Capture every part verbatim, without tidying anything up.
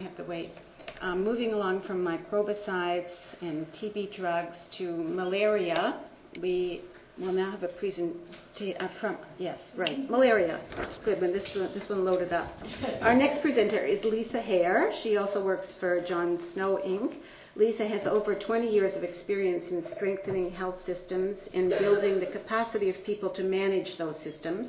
I have to wait. Um, moving along from microbicides and T B drugs to malaria, we will now have a presentation uh, from, yes, right, malaria. Good, when this, this one loaded up. Our next presenter is Lisa Hare. She also works for John Snow Incorporated. Lisa has over twenty years of experience in strengthening health systems and building the capacity of people to manage those systems.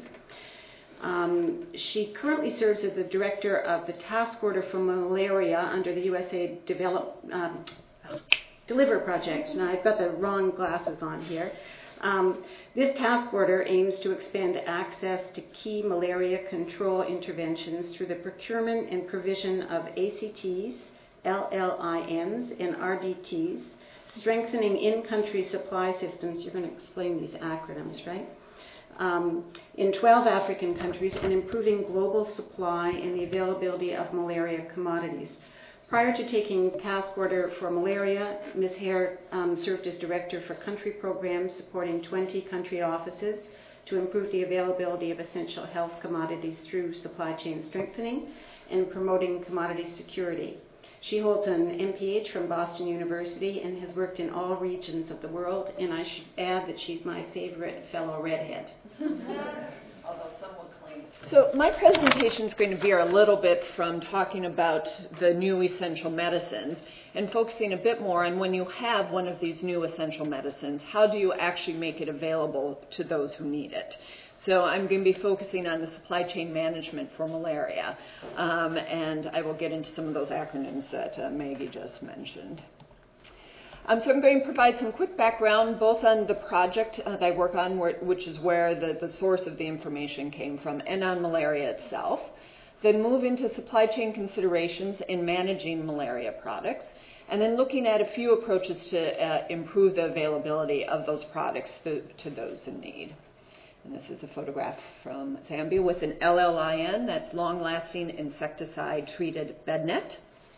Um, she currently serves as the director of the Task Order for Malaria under the U S A I D Develop, um, Deliver Project. Now, I've got the wrong glasses on here. Um, this task order aims to expand access to key malaria control interventions through the procurement and provision of A C Ts, L L I Ns, and R D Ts, strengthening in-country supply systems. You're going to explain these acronyms, right? Um, in twelve African countries, and improving global supply and the availability of malaria commodities. Prior to taking task order for malaria, Miz Hare um, served as director for country programs supporting twenty country offices to improve the availability of essential health commodities through supply chain strengthening and promoting commodity security. She holds an M P H from Boston University and has worked in all regions of the world, and I should add that she's my favorite fellow redhead. Although some will claim. So my presentation is going to veer a little bit from talking about the new essential medicines and focusing a bit more on when you have one of these new essential medicines, how do you actually make it available to those who need it? So I'm going to be focusing on the supply chain management for malaria, um, and I will get into some of those acronyms that uh, Maggie just mentioned. Um, so I'm going to provide some quick background both on the project uh, that I work on, where, which is where the, the source of the information came from, and on malaria itself. Then move into supply chain considerations in managing malaria products, and then looking at a few approaches to uh, improve the availability of those products to, to those in need. And this is a photograph from Zambia with an L L I N, that's long-lasting insecticide-treated bed net.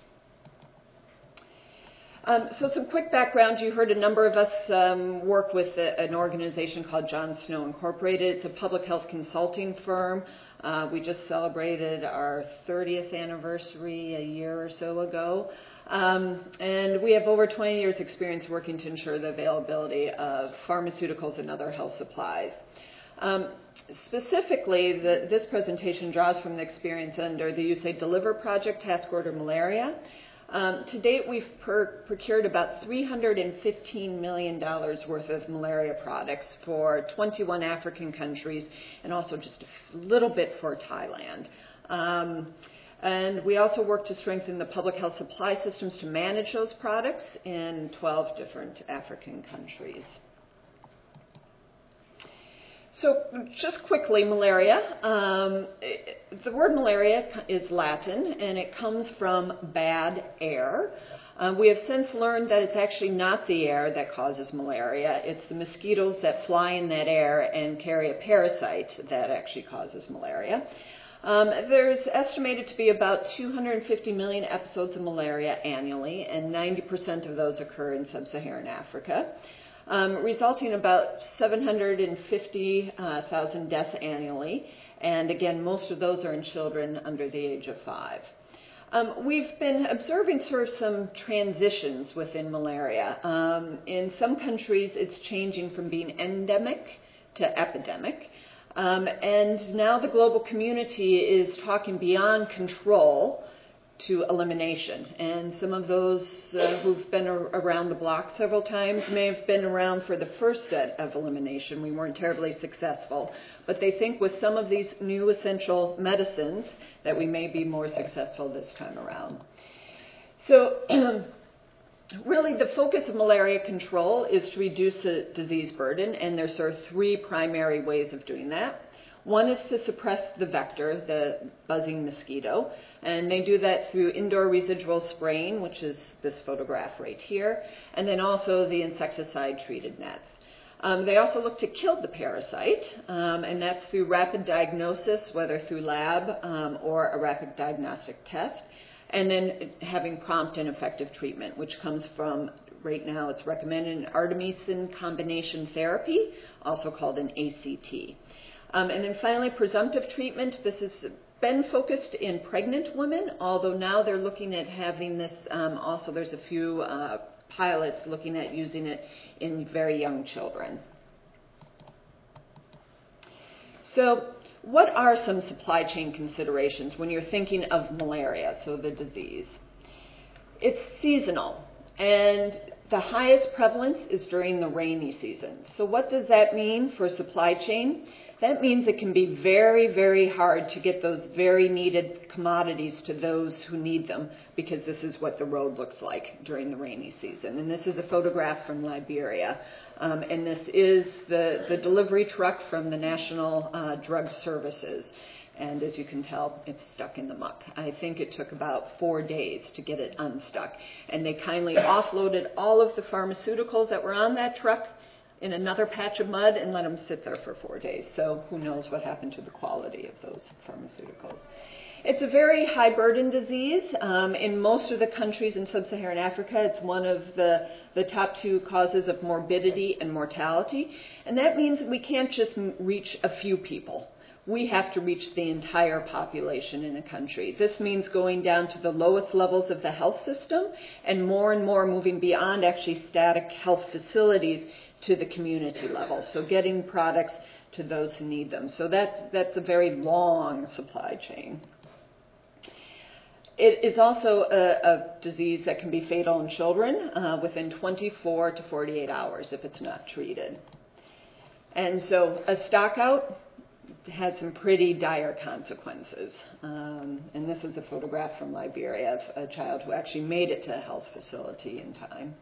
Um, so some quick background. You heard a number of us um, work with a, an organization called John Snow Incorporated. It's a public health consulting firm. Uh, we just celebrated our thirtieth anniversary a year or so ago. Um, and we have over twenty years experience working to ensure the availability of pharmaceuticals and other health supplies. Um, specifically, the, this presentation draws from the experience under the U S A I D Deliver Project Task Order Malaria. Um, to date, we've per- procured about three hundred fifteen million dollars worth of malaria products for twenty-one African countries and also just a little bit for Thailand. Um, and we also work to strengthen the public health supply systems to manage those products in twelve different African countries. So just quickly, malaria. Um, it, the word malaria is Latin, and it comes from bad air. Uh, we have since learned that it's actually not the air that causes malaria. It's the mosquitoes that fly in that air and carry a parasite that actually causes malaria. Um, there's estimated to be about two hundred fifty million episodes of malaria annually, and ninety percent of those occur in sub-Saharan Africa. Um, resulting in about seven hundred fifty thousand uh, deaths annually. And again, most of those are in children under the age of five. Um, we've been observing sort of some transitions within malaria. Um, in some countries, it's changing from being endemic to epidemic. Um, and now the global community is talking beyond control to elimination. And some of those uh, who've been ar- around the block several times may have been around for the first set of elimination. We weren't terribly successful. But they think with some of these new essential medicines that we may be more successful this time around. So really the focus of malaria control is to reduce the disease burden, and there's sort of three primary ways of doing that. One is to suppress the vector, the buzzing mosquito, and they do that through indoor residual spraying, which is this photograph right here, and then also the insecticide-treated nets. Um, they also look to kill the parasite, um, and that's through rapid diagnosis, whether through lab um, or a rapid diagnostic test, and then having prompt and effective treatment, which comes from, right now it's recommended, an artemisinin combination therapy, also called an A C T. Um, and then finally, presumptive treatment. This is been focused in pregnant women, although now they're looking at having this, um, also there's a few uh, pilots looking at using it in very young children. So what are some supply chain considerations when you're thinking of malaria, so the disease? It's seasonal, and the highest prevalence is during the rainy season. So what does that mean for supply chain? That means it can be very, very hard to get those very needed commodities to those who need them, because this is what the road looks like during the rainy season. And this is a photograph from Liberia. Um, and this is the, the delivery truck from the National uh, Drug Services. And as you can tell, it's stuck in the muck. I think it took about four days to get it unstuck. And they kindly offloaded all of the pharmaceuticals that were on that truck in another patch of mud and let them sit there for four days. So who knows what happened to the quality of those pharmaceuticals. It's a very high burden disease. Um, in most of the countries in sub-Saharan Africa, it's one of the, the top two causes of morbidity and mortality. And that means we can't just reach a few people. We have to reach the entire population in a country. This means going down to the lowest levels of the health system and more and more moving beyond actually static health facilities to the community level. So getting products to those who need them. So that's, that's a very long supply chain. It is also a, a disease that can be fatal in children uh, within twenty-four to forty-eight hours if it's not treated. And so a stockout had some pretty dire consequences. Um, and this is a photograph from Liberia of a child who actually made it to a health facility in time.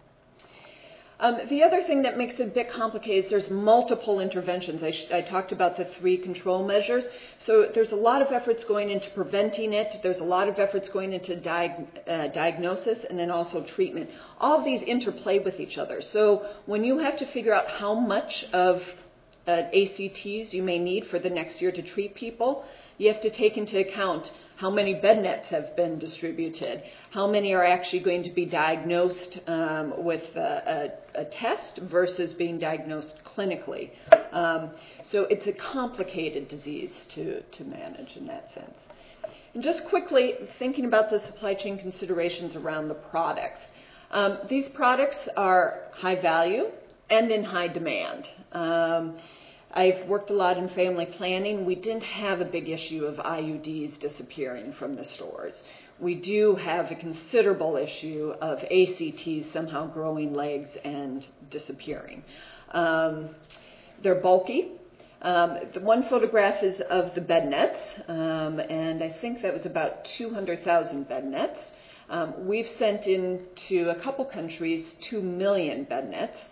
Um, the other thing that makes it a bit complicated is there's multiple interventions. I, sh- I talked about the three control measures. So there's a lot of efforts going into preventing it. There's a lot of efforts going into diag- uh, diagnosis and then also treatment. All of these interplay with each other. So when you have to figure out how much of uh, A C Ts you may need for the next year to treat people, you have to take into account how many bed nets have been distributed, how many are actually going to be diagnosed um, with a, a, a test versus being diagnosed clinically. Um, so it's a complicated disease to, to manage in that sense. And just quickly, thinking about the supply chain considerations around the products. Um, these products are high value and in high demand. Um, I've worked a lot in family planning. We didn't have a big issue of I U Ds disappearing from the stores. We do have a considerable issue of A C Ts somehow growing legs and disappearing. Um, they're bulky. Um, the one photograph is of the bed nets, um, and I think that was about two hundred thousand bed nets. Um, we've sent into a couple countries two million bed nets.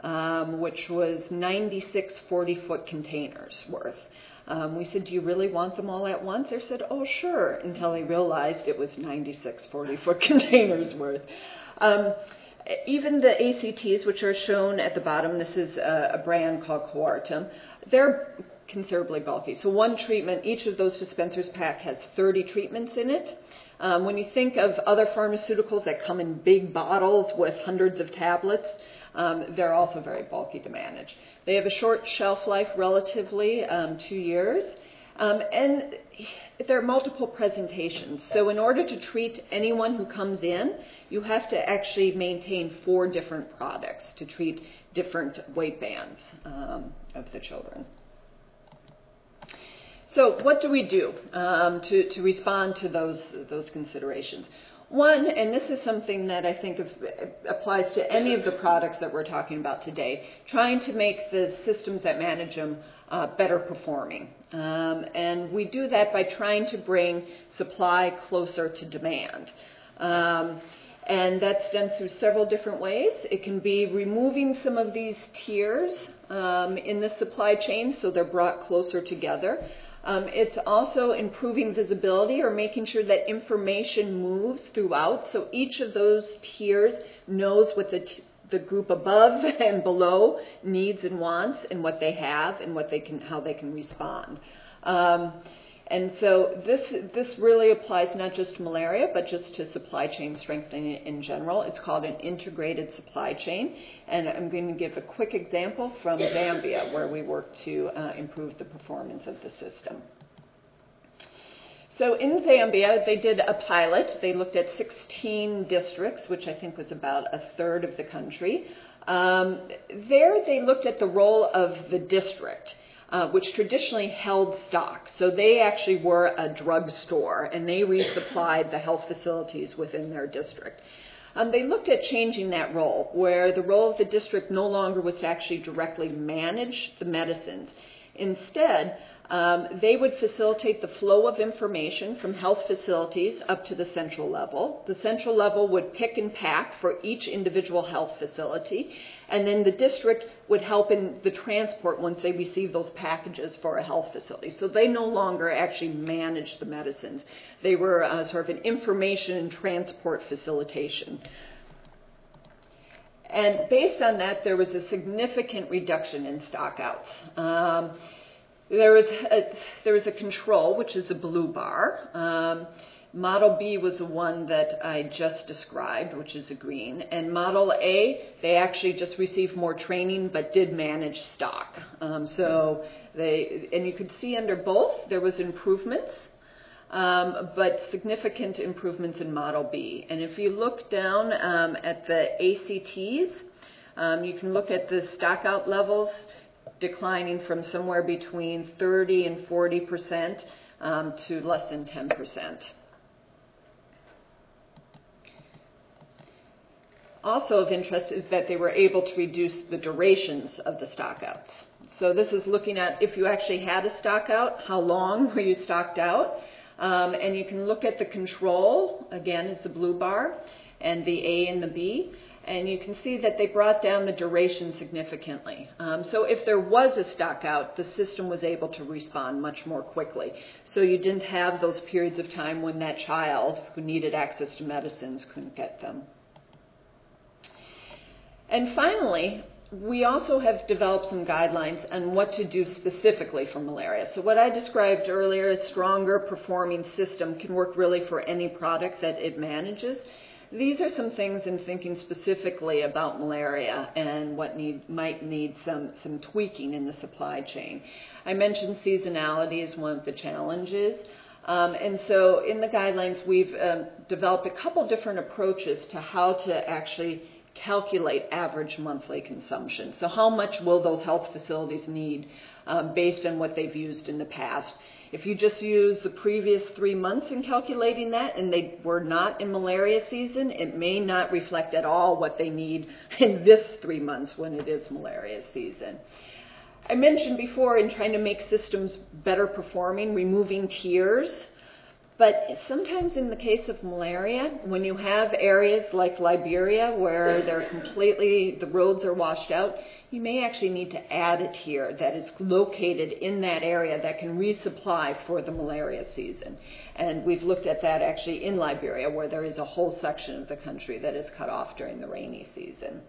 Um, which was ninety-six forty-foot containers worth. Um, we said, do you really want them all at once? They said, oh, sure, until they realized it was ninety-six forty-foot containers worth. Um, even the A C Ts, which are shown at the bottom, this is a, a brand called Coartem, they're considerably bulky. So one treatment, each of those dispensers pack has thirty treatments in it. Um, when you think of other pharmaceuticals that come in big bottles with hundreds of tablets, Um, they're also very bulky to manage. They have a short shelf life, relatively, um, two years. Um, and there are multiple presentations. So in order to treat anyone who comes in, you have to actually maintain four different products to treat different weight bands um, of the children. So what do we do um, to, to respond to those, those considerations? One, and this is something that I think applies to any of the products that we're talking about today, trying to make the systems that manage them uh, better performing. Um, and we do that by trying to bring supply closer to demand. Um, and that's done through several different ways. It can be removing some of these tiers um, in the supply chain so they're brought closer together. Um, it's also improving visibility or making sure that information moves throughout. So each of those tiers knows what the, t- the group above and below needs and wants and what they have and what they can, how they can respond. Um, and so this, this really applies not just to malaria, but just to supply chain strengthening in general. It's called an integrated supply chain. And I'm going to give a quick example from Zambia, where we work to uh, improve the performance of the system. So in Zambia, they did a pilot. They looked at sixteen districts, which I think was about a third of the country. Um, there, they looked at the role of the district, uh, which traditionally held stock. So they actually were a drugstore, and they resupplied the health facilities within their district. Um, they looked at changing that role, where the role of the district no longer was to actually directly manage the medicines. Instead, um, they would facilitate the flow of information from health facilities up to the central level. The central level would pick and pack for each individual health facility, and then the district would help in the transport once they receive those packages for a health facility. So they no longer actually managed the medicines. They were uh, sort of an information and transport facilitation. And based on that, there was a significant reduction in stockouts. Um, there was a, there was a control, which is a blue bar. Um, Model B was the one that I just described, which is a green. And Model A, they actually just received more training but did manage stock. Um, so they, and you could see under both there was improvements, um, but significant improvements in Model B. And if you look down um, at the A C Ts, um, you can look at the stockout levels declining from somewhere between thirty and forty percent um, to less than ten percent. Also of interest is that they were able to reduce the durations of the stockouts. So this is looking at if you actually had a stockout, how long were you stocked out? Um, and you can look at the control, again, is the blue bar, and the A and the B. And you can see that they brought down the duration significantly. Um, so if there was a stockout, the system was able to respond much more quickly. So you didn't have those periods of time when that child who needed access to medicines couldn't get them. And finally, we also have developed some guidelines on what to do specifically for malaria. So what I described earlier, a stronger performing system can work really for any product that it manages. These are some things in thinking specifically about malaria and what need, might need some, some tweaking in the supply chain. I mentioned seasonality is one of the challenges. Um, and so in the guidelines, we've um, developed a couple different approaches to how to actually calculate average monthly consumption. So how much will those health facilities need um, based on what they've used in the past? If you just use the previous three months in calculating that and they were not in malaria season, it may not reflect at all what they need in this three months when it is malaria season. I mentioned before in trying to make systems better performing, removing tiers. But sometimes in the case of malaria, when you have areas like Liberia where they're completely, the roads are washed out, you may actually need to add a tier that is located in that area that can resupply for the malaria season. And we've looked at that actually in Liberia, where there is a whole section of the country that is cut off during the rainy season.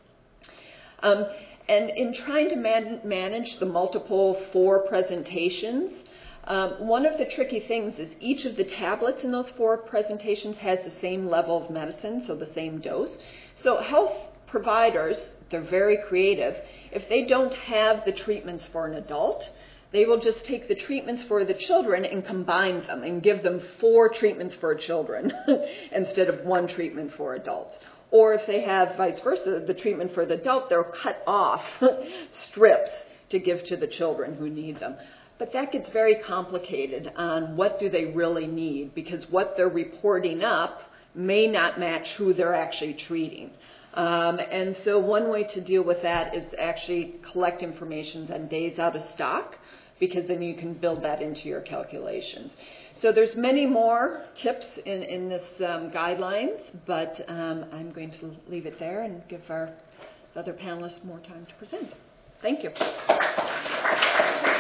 Um, and in trying to man- manage the multiple four presentations, Um, one of the tricky things is each of the tablets in those four presentations has the same level of medicine, so the same dose. So health providers, they're very creative. If they don't have the treatments for an adult, they will just take the treatments for the children and combine them and give them four treatments for children instead of one treatment for adults. Or if they have vice versa, the treatment for the adult, they'll cut off strips to give to the children who need them. But that gets very complicated on what do they really need, because what they're reporting up may not match who they're actually treating. Um, and so one way to deal with that is actually collect information on days out of stock, because then you can build that into your calculations. So there's many more tips in, in this um, guidelines, but um, I'm going to leave it there and give our other panelists more time to present. Thank you.